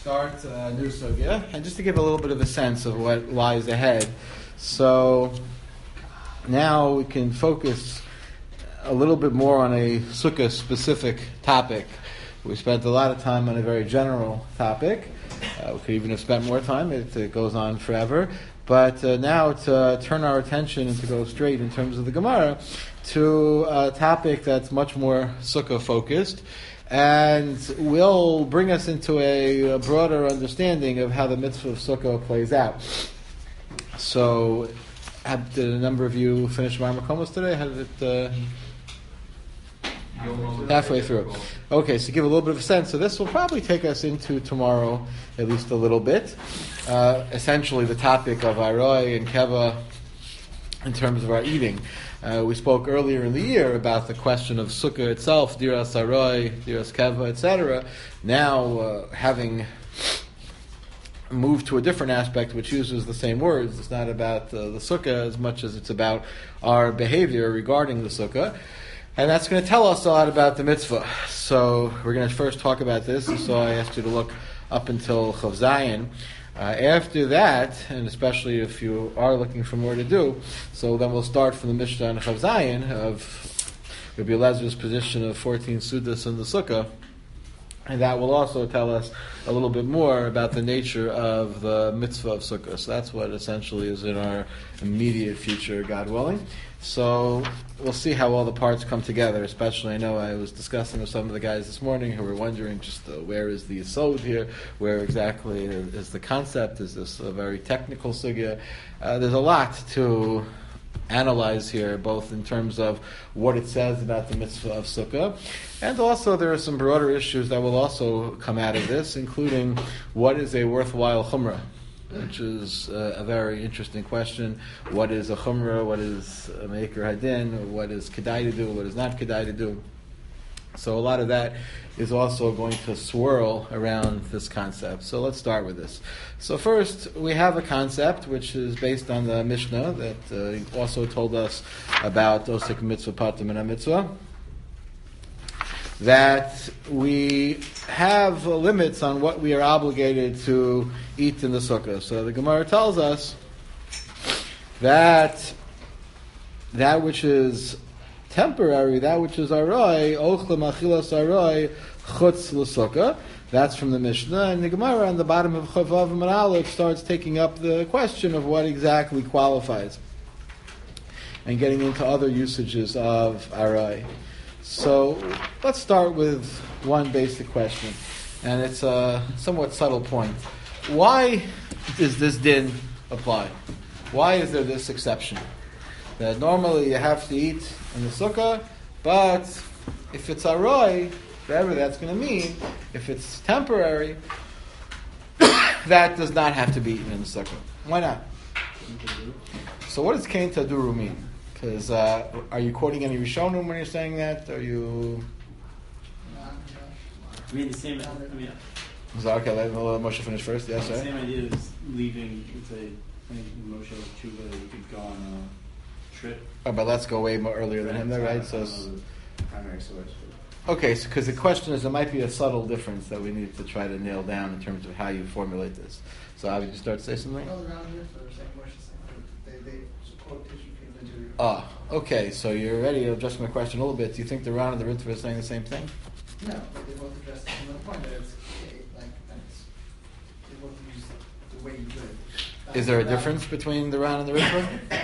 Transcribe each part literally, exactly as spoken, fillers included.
start a new sugya, and just to give a little bit of a sense of what lies ahead. So now we can focus a little bit more on a sukkah specific topic. We spent a lot of time on a very general topic. Uh, we could even have spent more time. It, it goes on forever. But uh, now to uh, turn our attention and to go straight in terms of the Gemara to a topic that's much more sukkah focused, and will bring us into a, a broader understanding of how the mitzvah of sukkah plays out. So, have, did a number of you finish Mar Makomos today? How did it? Uh, halfway through. Okay, so give a little bit of a sense. So this will probably take us into tomorrow, at least a little bit. Uh, essentially, the topic of Aroi and Keva in terms of our eating. Uh, we spoke earlier in the year about the question of sukkah itself, diras Aroi, diras Keva, et cetera. Now, uh, having moved to a different aspect which uses the same words, it's not about uh, the sukkah as much as it's about our behavior regarding the sukkah. And that's going to tell us a lot about the mitzvah. So we're going to first talk about this. So I asked you to look up until Chav Zayin. Uh, after that, and especially if you are looking for more to do, so then we'll start from the Mishnah on Chav Zayin of Rabbi Elazar's position of fourteen Sudas in the Sukkah. And that will also tell us a little bit more about the nature of the mitzvah of Sukkah. So that's what essentially is in our immediate future, God willing. So we'll see how all the parts come together, especially I know I was discussing with some of the guys this morning who were wondering just uh, where is the yesod here, where exactly is, is the concept, is this a very technical sugya? Uh, there's a lot to analyze here, both in terms of what it says about the mitzvah of sukkah, and also there are some broader issues that will also come out of this, including what is a worthwhile chumrah, which is uh, a very interesting question. What is a chumrah? What is a maker hadin? What is kedai to do? What is not kedai to do? So a lot of that is also going to swirl around this concept. So let's start with this. So first, we have a concept which is based on the Mishnah that uh, also told us about osek mitzvah patim and mitzvah, that we have limits on what we are obligated to eat in the sukkah. So the Gemara tells us that that which is temporary, that which is aroi, ochlem achilas aroi, chutz l'sukkah. That's from the Mishnah. And the Gemara on the bottom of Chavav and Aleph starts taking up the question of what exactly qualifies, and getting into other usages of aroi. So let's start with one basic question, and it's a somewhat subtle point. Why does this din apply? Why is there this exception? That normally you have to eat in the sukkah, but if it's aroi, whatever that's going to mean, if it's temporary, that does not have to be eaten in the sukkah. Why not? So what does Kain Taduru mean? Because uh, are you quoting any Rishonim when you're saying that? Are you? I mean the same. I mean, so, okay, let Moshe finish first. Yes, the sir. same idea is leaving. It's a I think Moshe was Tshuva that you could go on a trip. Oh, but let's go way more earlier than him, there, right? So, primary source. okay, because so, the question is, there might be a subtle difference that we need to try to nail down in terms of how you formulate this. So, Avi, you start to say something? Ah, okay, so you're already addressing my question a little bit. Do you think the Ran and the Ritva are saying the same thing? No, but they both address the same point that it's like it's, they both use the way you do it. Is there a difference between the Ran and the Ritva?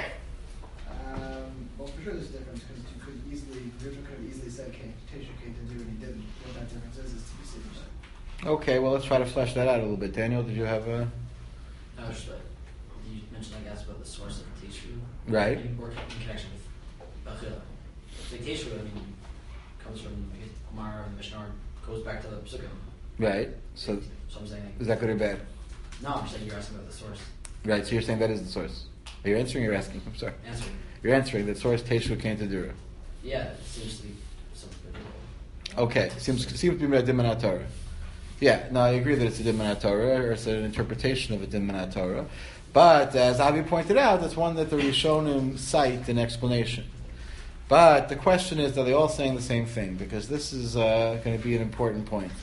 um, well, for sure there's a difference because you could easily, Ritva could have easily said Teshu Kate to do and he didn't. What that difference is is to be seen. Okay, well, let's try to flesh that out a little bit. Daniel, did you have a... No, just like, you mentioned, I guess, about the source of the Teshu. Right. In, in connection with Bachila. The Teshu, I mean, comes from Gemara and Mishnah, goes back to the Sukkah. Right. So, so I'm saying, like, is that good or bad? No, I'm saying you're asking about the source. Right, so you're saying that is the source. Are you answering or you're asking? I'm sorry. Answering. You're answering that source Teshu Kain Tadura. Yeah, it seems to be something. Okay, seems seems to be a Dimanat Torah. Yeah, no, I agree that it's a Dimanat Torah, or it's an interpretation of a Dimanat Torah. But, as Avi pointed out, that's one that the Rishonim cite in explanation. But the question is, are they all saying the same thing? Because this is uh, going to be an important point.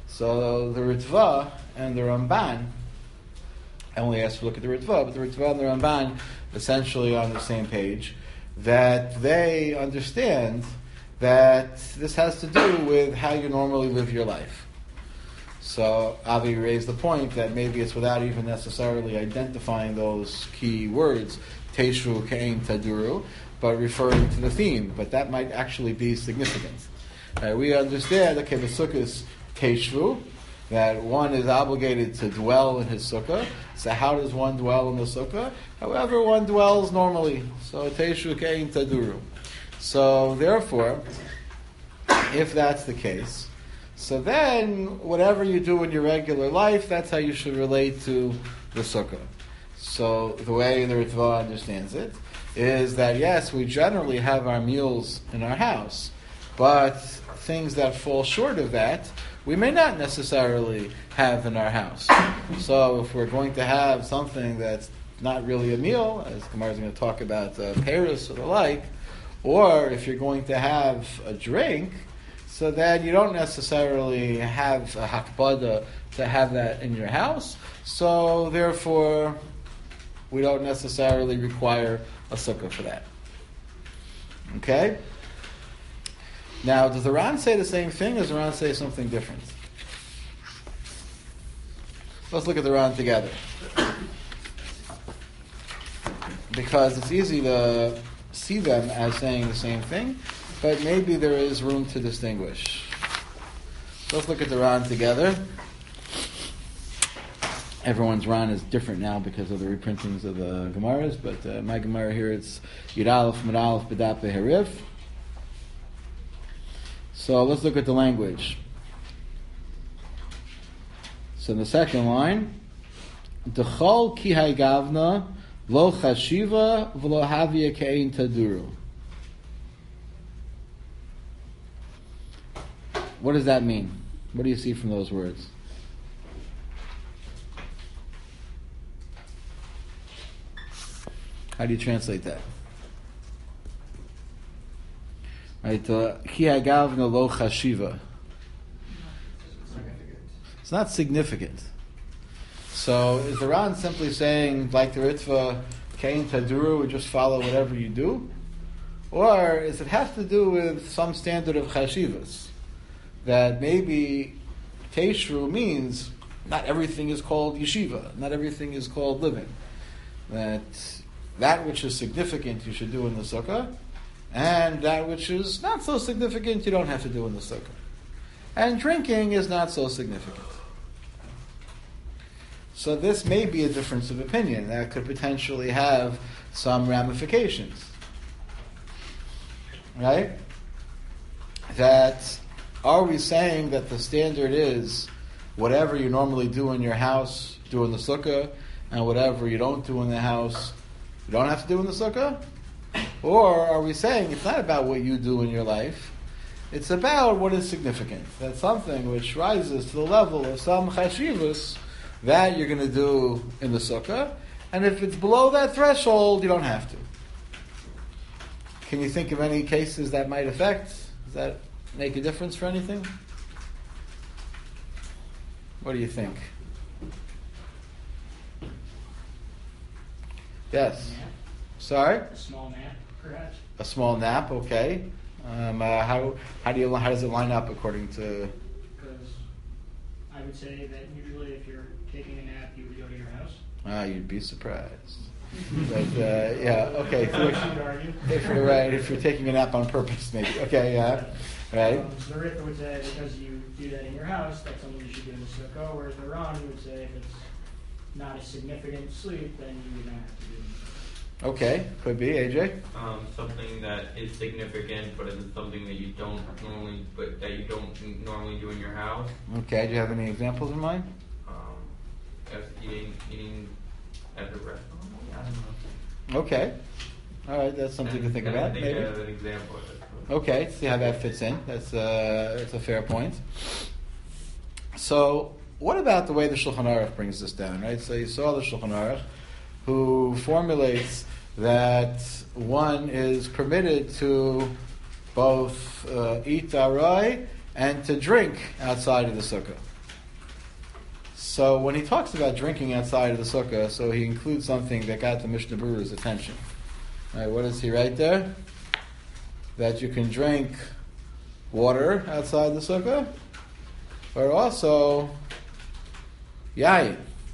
So the Ritva and the Ramban, I only asked to look at the Ritva, but the Ritva and the Ramban essentially on the same page, that they understand that this has to do with how you normally live your life. So Avi raised the point that maybe it's without even necessarily identifying those key words, Teishru, Kein, Taduru, but referring to the theme. But that might actually be significant. Uh, we understand, okay, the sukkah is Teishru, that one is obligated to dwell in his sukkah. So how does one dwell in the sukkah? However one dwells normally. So Teishru, Kein, Taduru. So therefore, if that's the case, so then whatever you do in your regular life, that's how you should relate to the sukkah. So the way the Ritva understands it is that yes, we generally have our meals in our house, but things that fall short of that, we may not necessarily have in our house. So if we're going to have something that's not really a meal, as Gemara is going to talk about uh, Paris or the like, or if you're going to have a drink, so then you don't necessarily have a hakbada to have that in your house. So therefore, we don't necessarily require a sukkah for that. Okay? Now, does the Ran say the same thing, or does the Ran say something different? Let's look at the Ran together. Because it's easy to see them as saying the same thing, but maybe there is room to distinguish. Let's look at the Ran together. Everyone's Ran is different now because of the reprintings of the Gemaras, but uh, my Gemara here, it's Yud Aleph Mid Aleph B'dap Harif. So let's look at the language. So in the second line, D'chol ki haygavna lo chashiva v'lo havia kein taduru. What does that mean? What do you see from those words? How do you translate that? Right, ki hagavna lo chashiva. It's not significant. So is the Ran simply saying, like the Ritva, Kein Taduru, we just follow whatever you do? Or does it have to do with some standard of chashivas? That maybe Teishru means not everything is called yeshiva, not everything is called living. That that which is significant you should do in the sukkah, and that which is not so significant you don't have to do in the sukkah. And drinking is not so significant. So this may be a difference of opinion that could potentially have some ramifications. Right? That, are we saying that the standard is whatever you normally do in your house, do in the sukkah, and whatever you don't do in the house, you don't have to do in the sukkah? Or are we saying it's not about what you do in your life, it's about what is significant. That's something which rises to the level of some chashivus that you're going to do in the sukkah, and if it's below that threshold, you don't have to. Can you think of any cases that might affect? Does that make a difference for anything? What do you think? Yes. Nap. Sorry? A small nap, perhaps. A small nap, okay. Um, uh, how how do you how does it line up according to? Because I would say that usually if you're taking a nap, you would go to your house. Ah, you'd be surprised. But uh, yeah, okay. If you're, I should argue. if you're right, if you're taking a nap on purpose, maybe. Okay, yeah, right. Um, so the Ritva would say because you do that in your house, that's something you should do in the sukkah. Whereas the Ran would say if it's not a significant sleep, then you would not have to do it. Okay, could be. A J. Um, something that is significant, but it's something that you don't normally, but that you don't normally do in your house. Okay. Do you have any examples in mind? Um, as eating, eating at the restaurant. I don't know. Okay. All right, that's something And- to think and about. I think Maybe. as an example. of it. Okay, see how that fits in. That's uh, that's a fair point. So, what about the way the Shulchan Aruch brings this down? Right. So you saw the Shulchan Aruch, who formulates that one is permitted to both uh, eat aray and to drink outside of the sukkah. So when he talks about drinking outside of the sukkah, so he includes something that got the Mishnah Berurah's attention. All right, what does he write there? That you can drink water outside the sukkah, but also yayin.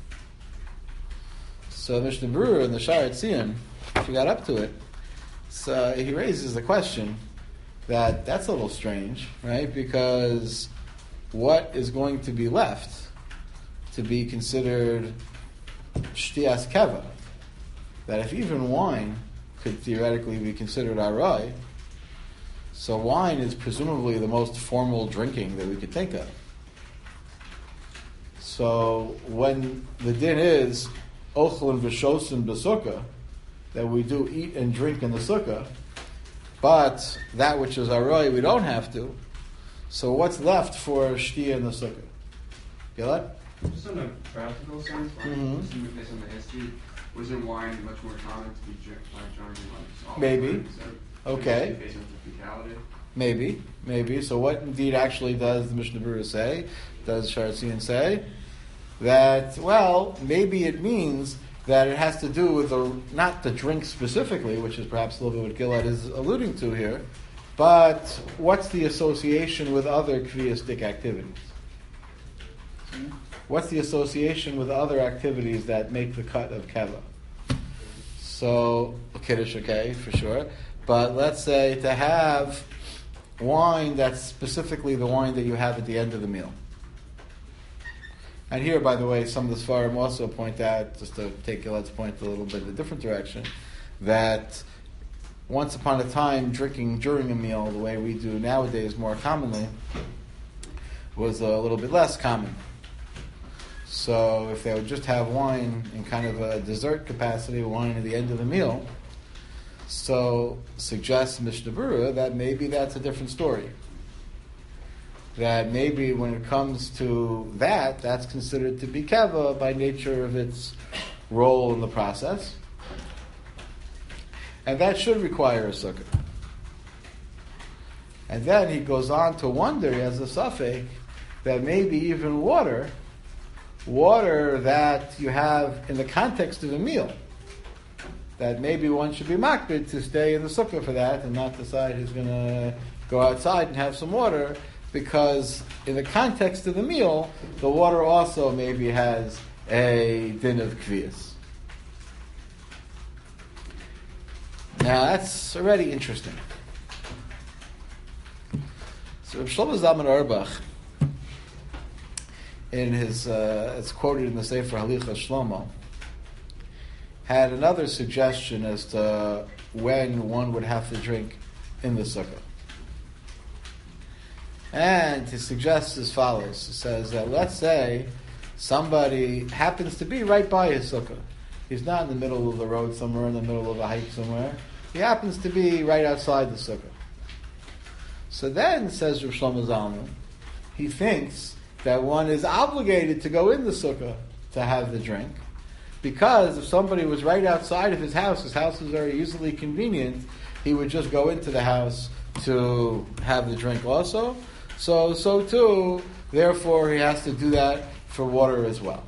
So Mishnah Berurah in the Sha'ar Tziyun, if you got up to it, so he raises the question that that's a little strange, right? Because what is going to be left to be considered shtias keva? That if even wine could theoretically be considered aray, so wine is presumably the most formal drinking that we could think of. So when the din is ochel and v'shosin b'sukkah, that we do eat and drink in the sukkah, but that which is aray we don't have to. So what's left for shtia in the sukkah? Gilad? Just in a practical sense, like, Mhm. just based on the history, wasn't wine much more common to be drunk by during like just all Maybe. the time? So, Okay. Based on the fecality. Maybe, maybe. So what indeed actually does the Mishnah Berurah say? Does Sha'ar Tziyun say? That, well, maybe it means that it has to do with the, not the drink specifically, which is perhaps a little bit what Gilad is alluding to here, but what's the association with other kviyistic activities? What's the association with other activities that make the cut of keva? So, kiddush, okay, for sure. But let's say to have wine that's specifically the wine that you have at the end of the meal. And here, by the way, some of the Sfarim also point out, just to take Gilad's point a little bit in a different direction, that once upon a time, drinking during a meal, the way we do nowadays more commonly, was a little bit less common. So if they would just have wine in kind of a dessert capacity, wine at the end of the meal, so suggests Mishnah Berurah that maybe that's a different story. That maybe when it comes to that, that's considered to be keva by nature of its role in the process. And that should require a sukkah. And then he goes on to wonder, he has a suffix, that maybe even water, water that you have in the context of a meal, that maybe one should be makbid to stay in the sukkah for that and not decide he's going to go outside and have some water, because in the context of the meal, the water also maybe has a din of kviyas. Now that's already interesting. So Reb Shlomo Zalman Auerbach, in his, uh, it's quoted in the Sefer Halichas Shlomo, had another suggestion as to when one would have to drink in the sukkah. And he suggests as follows. He says that let's say somebody happens to be right by his sukkah. He's not in the middle of the road somewhere, in the middle of a hike somewhere. He happens to be right outside the sukkah. So then, says Reb Shlomo Zalman, he thinks that one is obligated to go in the sukkah to have the drink, because if somebody was right outside of his house, his house is very easily convenient, he would just go into the house to have the drink also. So, so too, therefore he has to do that for water as well.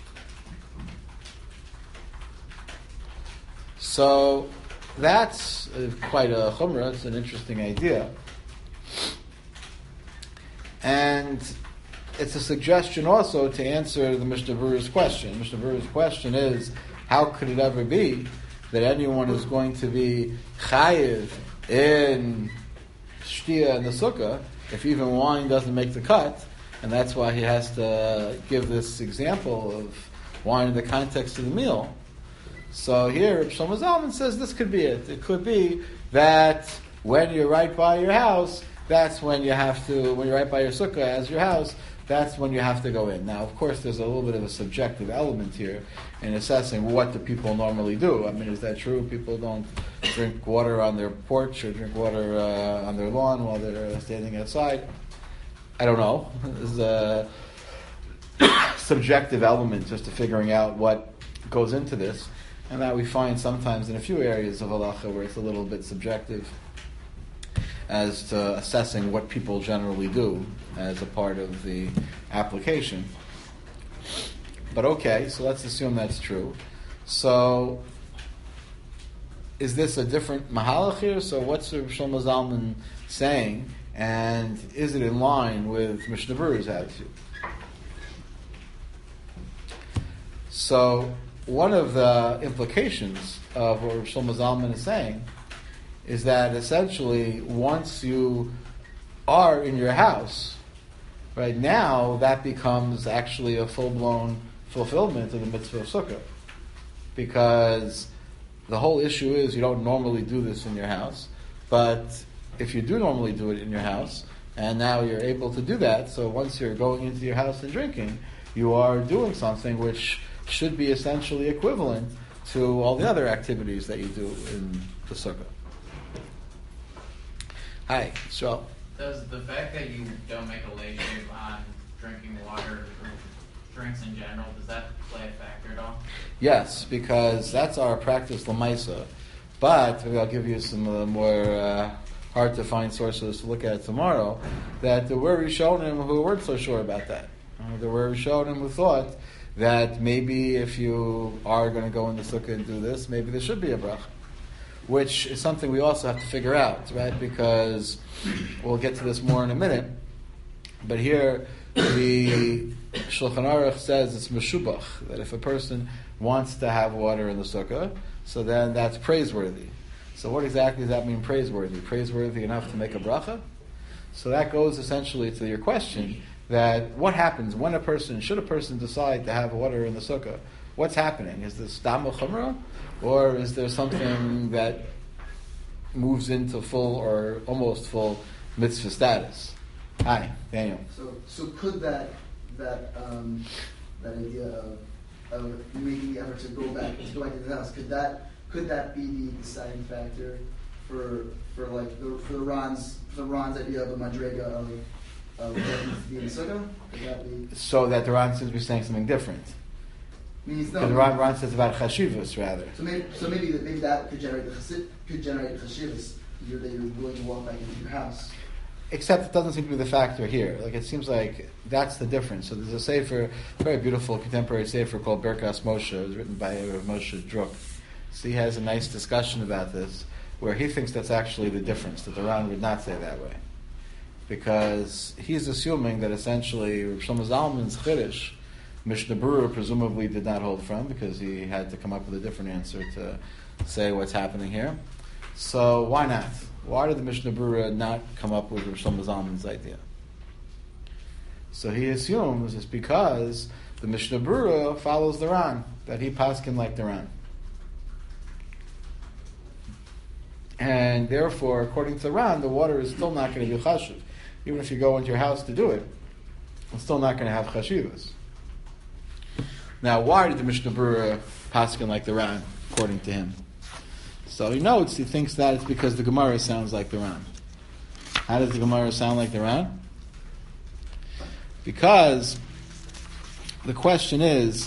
So, that's uh, quite a chumrah, it's an interesting idea. And it's a suggestion also to answer the Mishnah Berurah's question. Mishnah Berurah's question is, how could it ever be that anyone is going to be chayiv in shtia and the sukkah if even wine doesn't make the cut? And that's why he has to give this example of wine in the context of the meal. So here, Reb Shlomo Zalman says this could be it. It could be that when you're right by your house, that's when you have to, when you're right by your sukkah as your house, that's when you have to go in. Now, of course, there's a little bit of a subjective element here in assessing what do people normally do. I mean, is that true? People don't drink water on their porch or drink water uh, on their lawn while they're standing outside. I don't know. There's a subjective element just to figuring out what goes into this. And that we find sometimes in a few areas of halacha where it's a little bit subjective as to assessing what people generally do as a part of the application. But okay, so let's assume that's true. So, is this a different mahalach here? So what's Reb Shlomo Zalman saying? And is it in line with Mishnah Berurah's attitude? So, one of the implications of what Reb Shlomo Zalman is saying is that essentially once you are in your house, right now that becomes actually a full-blown fulfillment of the mitzvah of sukkah. Because the whole issue is you don't normally do this in your house, but if you do normally do it in your house, and now you're able to do that, so once you're going into your house and drinking, you are doing something which should be essentially equivalent to all the other activities that you do in the sukkah. Hi, so. Does the fact that you don't make a lay shave on drinking water or drinks in general, does that play a factor at all? Yes, because that's our practice lamaisa. But maybe I'll give you some uh, more uh, hard to find sources to look at tomorrow. That there were Rishonim who weren't so sure about that. Uh, there were Rishonim who thought that maybe if you are going to go in the sukkah and do this, maybe there should be a bracha. Which is something we also have to figure out, right? Because we'll get to this more in a minute. But here, the Shulchan Aruch says it's meshubach, that if a person wants to have water in the sukkah, so then that's praiseworthy. So what exactly does that mean, praiseworthy? Praiseworthy enough to make a bracha? So that goes essentially to your question, that what happens when a person, should a person decide to have water in the sukkah? What's happening? Is this stam chumrah? Or is there something that moves into full or almost full mitzvah status? Hi, Daniel. So, so could that that um, that idea of, of making the effort to go back to go back into the house, could that could that be the deciding factor for for like the for the Ron's for the Ron's idea of a madrega of of what needs to be in the sukkah? Could that be so that the Ron seems to be saying something different? Means no. Because the Ron, Ron says about chashivas rather. So maybe, so maybe, that, maybe that could generate the chassid, could generate the chashivas. You're, that you're willing to walk back into your house. Except it doesn't seem to be the factor here. Like it seems like that's the difference. So there's a sefer, very beautiful contemporary sefer called Birkas Moshe. It was written by Moshe Druk. So he has a nice discussion about this, where he thinks that's actually the difference. That the Ron would not say that way, because he's assuming that essentially Reb Shlomo Zalman's chiddush, Mishnah Berurah presumably did not hold from, because he had to come up with a different answer to say what's happening here. So why not? Why did the Mishnah Berurah not come up with Reb Shlomo Zalman's idea? So he assumes it's because the Mishnah Berurah follows the Ran, that he paskin like the Ran. And therefore, according to the Ran, the water is still not going to be chashuv. Even if you go into your house to do it, it's still not going to have chashivas. Now, why did the Mishnah Berurah paskin like the Ran, according to him? So he notes, he thinks that it's because the Gemara sounds like the Ran. How does the Gemara sound like the Ran? Because the question is,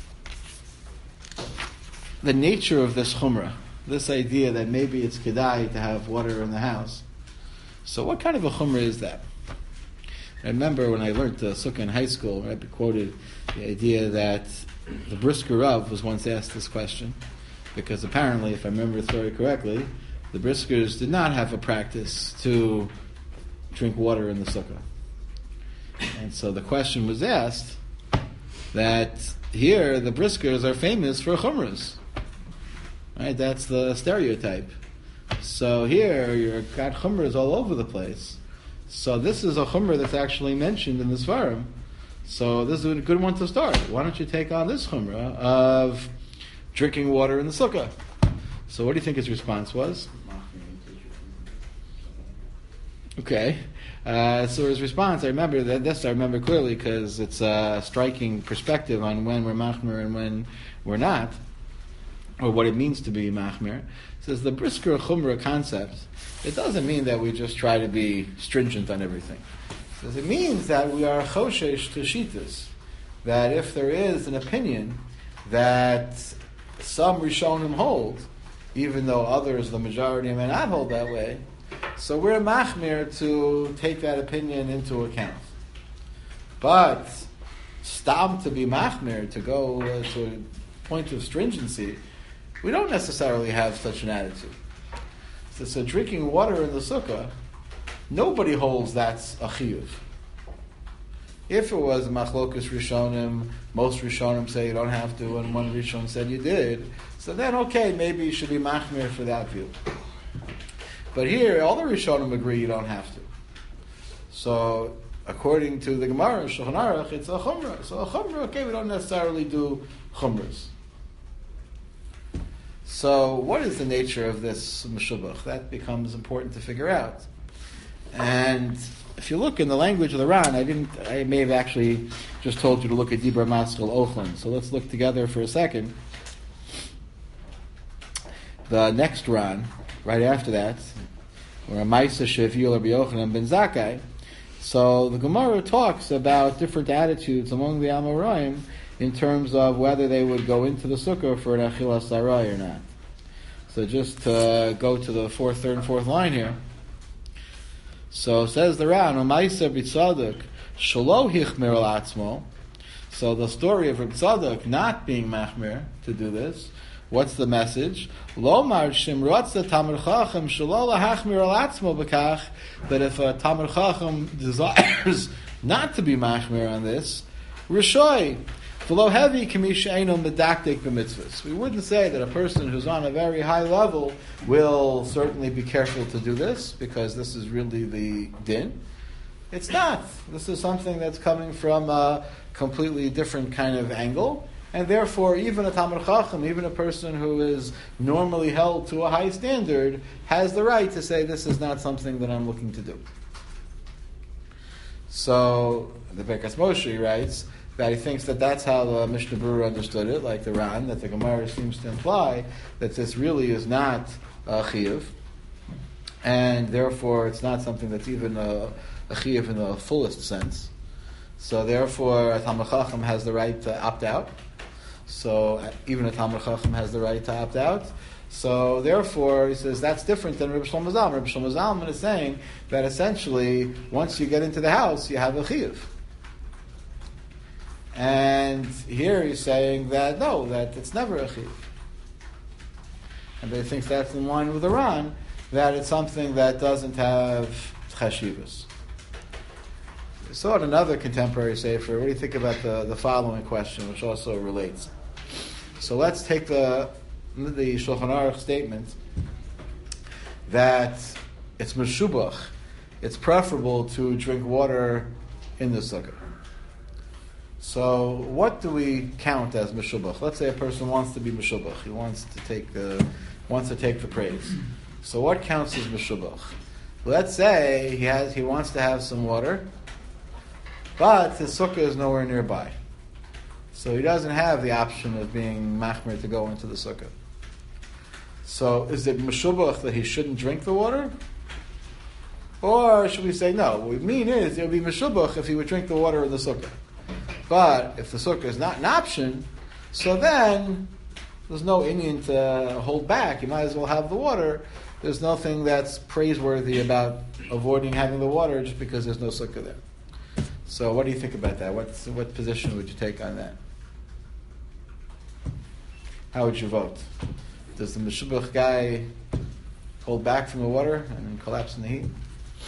the nature of this chumrah, this idea that maybe it's kedai to have water in the house. So what kind of a chumrah is that? I remember when I learned uh, Sukkah in high school, Rabbi quoted the idea that the Brisker Rav was once asked this question, because apparently, if I remember the story correctly, the Briskers did not have a practice to drink water in the Sukkah. And so the question was asked that here the Briskers are famous for chumras. Right? That's the stereotype. So here you've got chumras all over the place. So this is a chumrah that's actually mentioned in the Svarim. So this is a good one to start. Why don't you take on this chumrah of drinking water in the sukkah? So what do you think his response was? Okay. Uh, so his response, I remember that this I remember clearly because it's a striking perspective on when we're machmir and when we're not, or what it means to be machmir. It says the brisker chumrah concept, it doesn't mean that we just try to be stringent on everything. It says it means that we are choshesh to shitas, that if there is an opinion that some Rishonim hold, even though others, the majority, may not hold that way, so we're machmir to take that opinion into account. But stam to be machmir, to go uh, to a point of stringency, we don't necessarily have such an attitude. So, so drinking water in the sukkah, nobody holds that's a chiyuv. If it was machlokas rishonim, most rishonim say you don't have to, and one rishon said you did, so then okay, maybe you should be machmir for that view. But here, all the rishonim agree you don't have to. So, according to the Gemara, Shulchan Aruch, it's a chumrah. So a chumrah, okay, we don't necessarily do chumras. So, what is the nature of this meshubach? That becomes important to figure out. And if you look in the language of the Ran, I didn't. I may have actually just told you to look at Dibra Maskal Ochlan. So let's look together for a second. The next Ran, right after that, or a Maisa Sheviyul Rabbi Yochanan ben Zakkai. So the Gemara talks about different attitudes among the Amoraim in terms of whether they would go into the sukkah for an Achilas Sarai or not. So just to go to the fourth, third, and fourth line here. So says the Ran, Umaisa b'tzaduk shelo hichmir al atzmo. So the story of Reb Tzadok not being machmir to do this. What's the message? Lo mar shimrotza tamar chacham shelo lahachmir al atzmo b'kach. That if a tamar chacham desires not to be machmir on this, rishoy v'lo heavy kamisha eino medaktik b'mitzvahs. We wouldn't say that a person who's on a very high level will certainly be careful to do this because this is really the din. It's not. This is something that's coming from a completely different kind of angle, and therefore even a Tamar Chacham, even a person who is normally held to a high standard, has the right to say this is not something that I'm looking to do. So the Bekas Moshe writes that he thinks that that's how the Mishnah Berurah understood it, like the Ran, that the Gemara seems to imply that this really is not a chiyuv, and therefore it's not something that's even a, a chiyuv in the fullest sense. So therefore a Talmid Chacham has the right to opt out. So even a Talmid Chacham has the right to opt out. So therefore he says that's different than Reb Shlomo Zalman. Reb Shlomo Zalman is saying that essentially once you get into the house you have a chiyuv. And here he's saying that no, that it's never a chiyuv. And he thinks that's in line with the Ran, that it's something that doesn't have chashivas. We saw it another contemporary sefer. What do you think about the, the following question, which also relates? So let's take the the Shulchan Aruch statement that it's meshubach, it's preferable to drink water in the sukkah. So what do we count as meshubach? Let's say a person wants to be meshubach. He wants to take the wants to take the praise. So what counts as meshubach? Let's say he has he wants to have some water, but his sukkah is nowhere nearby. So he doesn't have the option of being machmir to go into the sukkah. So is it meshubach that he shouldn't drink the water? Or should we say no? What we mean is it would be meshubach if he would drink the water in the sukkah. But if the sukkah is not an option, so then there's no Indian to hold back. You might as well have the water. There's nothing that's praiseworthy about avoiding having the water just because there's no sukkah there. So what do you think about that? What's, what position would you take on that? How would you vote? Does the meshubach guy hold back from the water and collapse in the heat?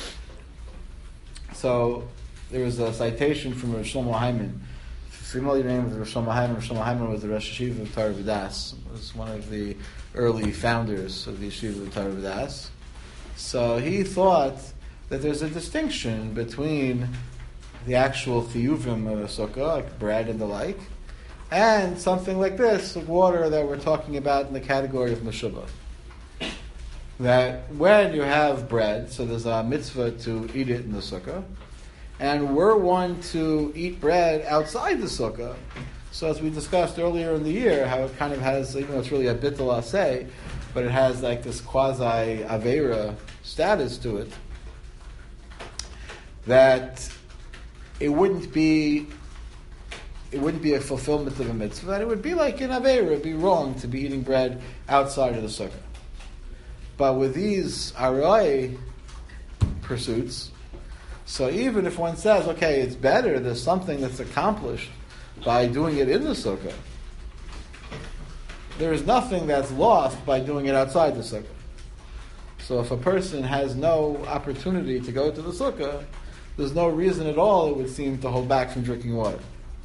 So there was a citation from Rosh Shlomo Hyman. Familiar name of Rosh Shlomo Hyman. Rosh Shlomo Hyman was the Rosh Yeshiva of Torah V'das. Was one of the early founders of the Yeshiva of Torah V'das. So he thought that there's a distinction between the actual chiyuvim of a sukkah, like bread and the like, and something like this, like water that we're talking about in the category of meshubach. That when you have bread, so there's a mitzvah to eat it in the sukkah, and we're one to eat bread outside the sukkah. So as we discussed earlier in the year, how it kind of has, even though it's really a bittul aseh, but it has like this quasi avera status to it, that it wouldn't be it wouldn't be a fulfillment of a mitzvah, that it would be like an avera, it would be wrong to be eating bread outside of the sukkah. But with these arai pursuits, so even if one says, okay, it's better, there's something that's accomplished by doing it in the sukkah, there is nothing that's lost by doing it outside the sukkah. So if a person has no opportunity to go to the sukkah, there's no reason at all, it would seem, to hold back from drinking water.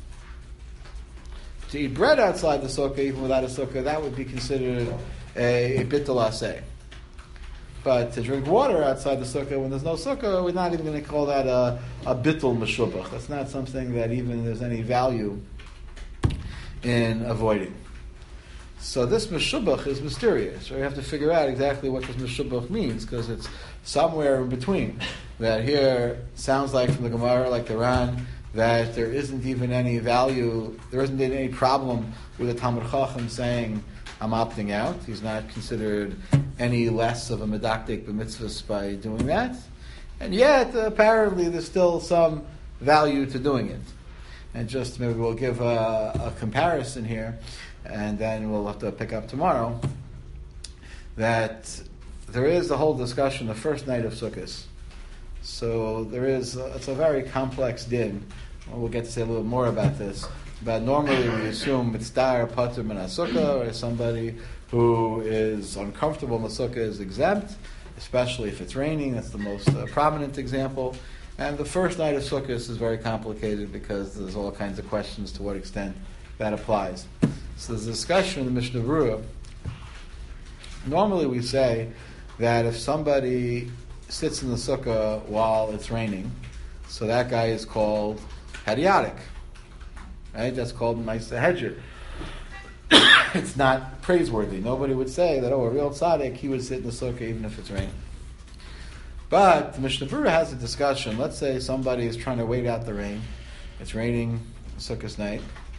To eat bread outside the sukkah, even without a sukkah, that would be considered a, a bittul aseh. But to drink water outside the sukkah when there's no sukkah, we're not even going to call that a, a bittul meshubach. That's not something that even there's any value in avoiding. So this meshubach is mysterious. Right? We have to figure out exactly what this meshubach means, because it's somewhere in between. That here sounds like from the Gemara, like the Ran, that there isn't even any value, there isn't any problem with a Talmud Chacham saying, I'm opting out. He's not considered any less of a medaktik b'mitzvahs by doing that. And yet, uh, apparently, there's still some value to doing it. And just maybe we'll give a, a comparison here, and then we'll have to pick up tomorrow, that there is the whole discussion the first night of Sukkot. So there is, a, it's a very complex din. We'll get to say a little more about this. But normally we assume mitzvah patur min sukkah, or somebody who is uncomfortable in the sukkah is exempt, especially if it's raining. That's the most uh, prominent example. And the first night of Sukkot is very complicated because there's all kinds of questions to what extent that applies. So there's a discussion in the Mishnah Berurah. Normally we say that if somebody sits in the sukkah while it's raining, so that guy is called hadiotic. Right? That's called ma'aseh hedger. It's not praiseworthy. Nobody would say that, oh, a real tzaddik, he would sit in the sukkah even if it's raining. But the Mishnah Berurah has a discussion. Let's say somebody is trying to wait out the rain. It's raining Sukkot night.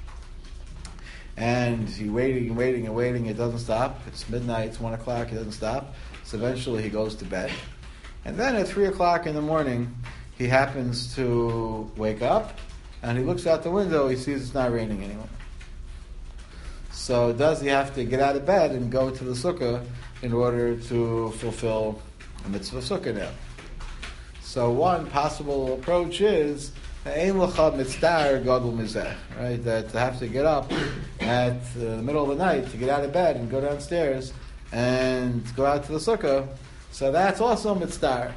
And he's waiting and waiting and waiting. It doesn't stop. It's midnight. It's one o'clock. It doesn't stop. So eventually he goes to bed. And then at three o'clock in the morning, he happens to wake up. And he looks out the window. He sees it's not raining anymore. So does he have to get out of bed and go to the sukkah in order to fulfill the mitzvah of sukkah now? So one possible approach is ein lecha mitzvah gadol mizeh, right? That to have to get up at the middle of the night to get out of bed and go downstairs and go out to the sukkah. So that's also mitzvah.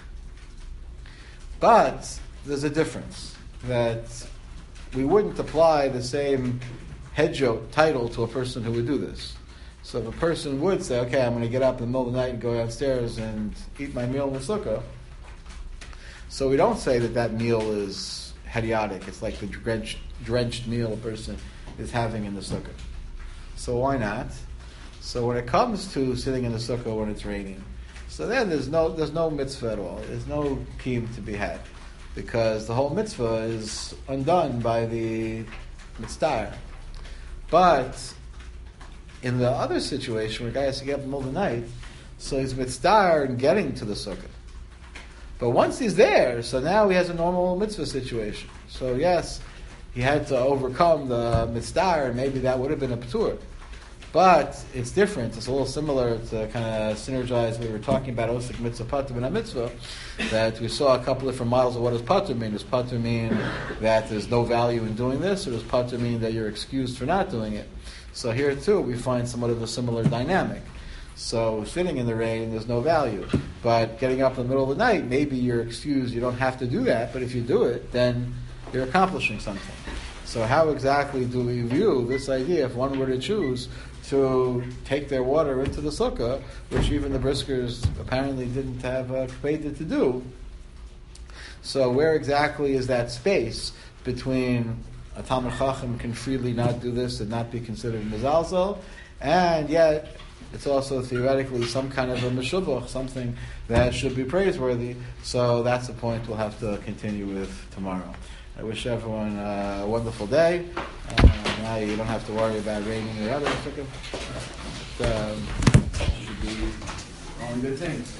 But there's a difference that we wouldn't apply the same hedjo title to a person who would do this. So if a person would say, okay, I'm going to get up in the middle of the night and go downstairs and eat my meal in the sukkah, so we don't say that that meal is hediotic. It's like the drenched, drenched meal a person is having in the sukkah. So why not? So when it comes to sitting in the sukkah when it's raining, so then there's no there's no mitzvah at all. There's no kiyum to be had, because the whole mitzvah is undone by the mitzvah. But in the other situation where a guy has to get up in the middle of the night, so he's mitzvah in getting to the sukkah. But once he's there, so now he has a normal mitzvah situation. So yes, he had to overcome the mitzvah, and maybe that would have been a patur. But it's different. It's a little similar to kind of synergize. We were talking about osik mitzvah patur and a mitzvah, that we saw a couple different models of what does patur mean. Does patur mean that there's no value in doing this, or does patur mean that you're excused for not doing it? So here too, we find somewhat of a similar dynamic. So sitting in the rain, there's no value. But getting up in the middle of the night, maybe you're excused. You don't have to do that. But if you do it, then you're accomplishing something. So how exactly do we view this idea, if one were to choose to take their water into the sukkah, which even the briskers apparently didn't have uh, created to do? So where exactly is that space between a Talmud Chacham can freely not do this and not be considered mezalzel, and yet it's also theoretically some kind of a meshubach, something that should be praiseworthy? So that's the point we'll have to continue with tomorrow. I wish everyone uh, a wonderful day. Uh, now you don't have to worry about raining or other. Um, should be all good things.